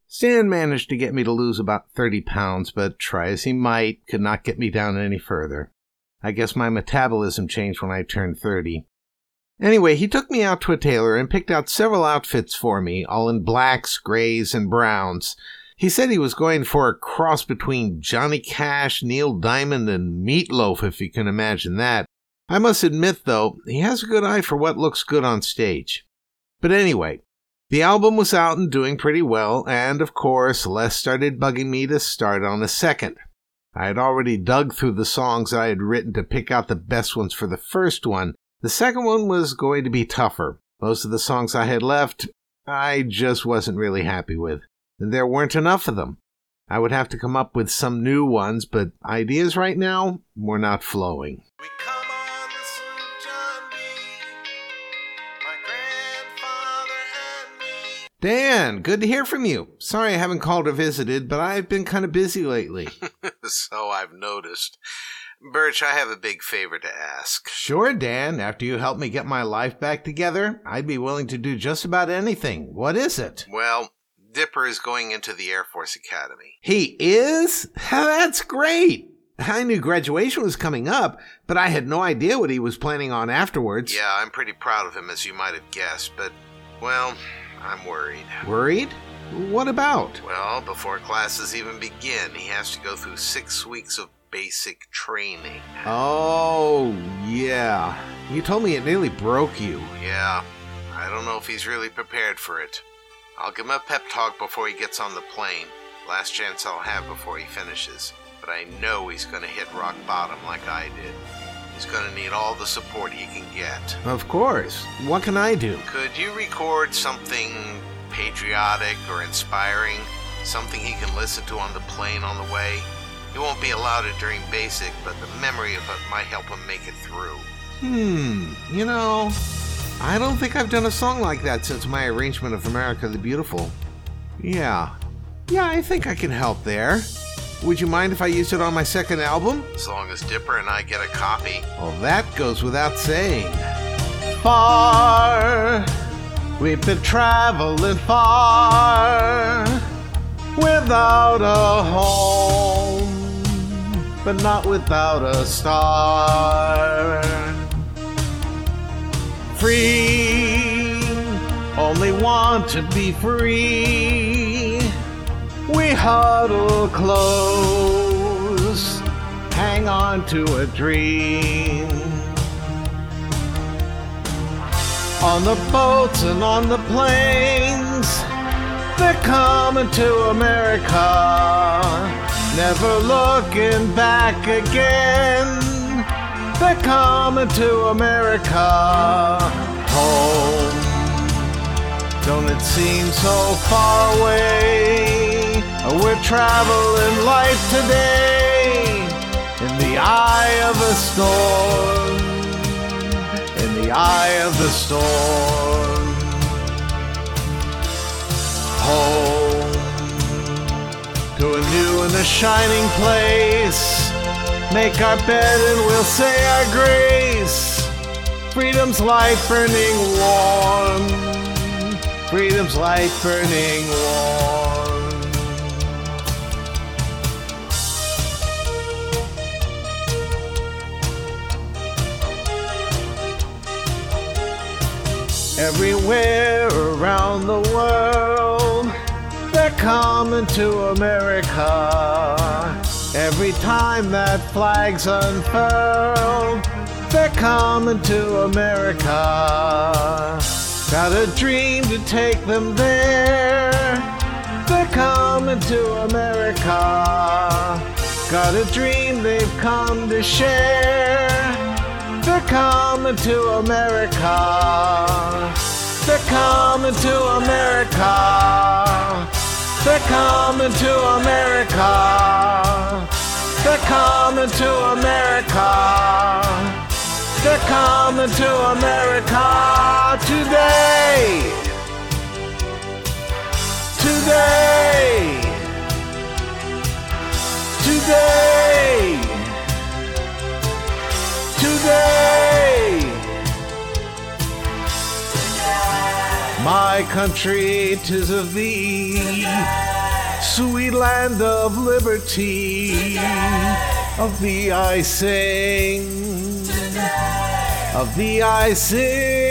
Stan managed to get me to lose about 30 pounds, but try as he might, could not get me down any further. I guess my metabolism changed when I turned 30. Anyway, he took me out to a tailor and picked out several outfits for me, all in blacks, grays, and browns. He said he was going for a cross between Johnny Cash, Neil Diamond, and Meat Loaf, if you can imagine that. I must admit, though, he has a good eye for what looks good on stage. But anyway, the album was out and doing pretty well, and of course, Les started bugging me to start on a second. I had already dug through the songs I had written to pick out the best ones for the first one. The second one was going to be tougher. Most of the songs I had left, I just wasn't really happy with. And there weren't enough of them. I would have to come up with some new ones, but ideas right now were not flowing. We come on the sloop John B, my grandfather and me. Dan, good to hear from you. Sorry I haven't called or visited, but I've been kind of busy lately. So I've noticed. Birch, I have a big favor to ask. Sure, Dan. After you help me get my life back together, I'd be willing to do just about anything. What is it? Well, Dipper is going into the Air Force Academy. He is? That's great. I knew graduation was coming up, but I had no idea what he was planning on afterwards. Yeah, I'm pretty proud of him, as you might have guessed, but, well, I'm worried. Worried? What about? Well, before classes even begin, he has to go through 6 weeks of basic training. Oh, yeah. You told me it nearly broke you. Yeah, I don't know if he's really prepared for it. I'll give him a pep talk before he gets on the plane. Last chance I'll have before he finishes. But I know he's going to hit rock bottom like I did. He's going to need all the support he can get. Of course. What can I do? Could you record something patriotic or inspiring? Something he can listen to on the plane on the way? He won't be allowed it during basic, but the memory of it might help him make it through. You know, I don't think I've done a song like that since my arrangement of America the Beautiful. Yeah, I think I can help there. Would you mind if I used it on my second album? As long as Dipper and I get a copy. Well, that goes without saying. Far, we've been traveling far, without a home, but not without a star. Free, only want to be free. We huddle close, hang on to a dream. On the boats and on the planes, they're coming to America, never looking back again. They're coming to America, home. Don't it seem so far away? We're traveling light today, in the eye of a storm, in the eye of the storm. Home, to a new and a shining place. Make our bed and we'll say our grace. Freedom's light burning warm. Freedom's light burning warm. Everywhere around the world, they're coming to America. Every time that flag's unfurled, they're coming to America. Got a dream to take them there. They're coming to America. Got a dream they've come to share. They're coming to America. They're coming to America. They're coming to America. They're coming to America. They're coming to America today. Today. Today. Today. My country, 'tis of thee sweet land of liberty. Of thee I sing. Of thee I sing.